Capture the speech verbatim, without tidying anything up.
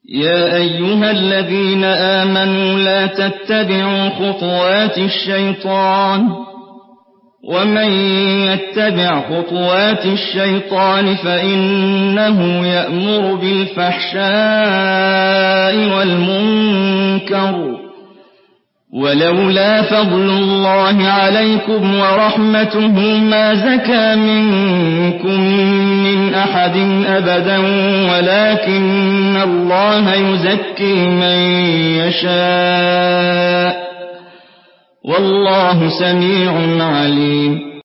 يا أيها الذين آمنوا لا تتبعوا خطوات الشيطان ومن يتبع خطوات الشيطان فإنه يأمر بالفحشاء والمنكر ولولا فضل الله عليكم ورحمته ما زكى منكم من أحد أبدا ولكن الله يزكي من يشاء والله سميع عليم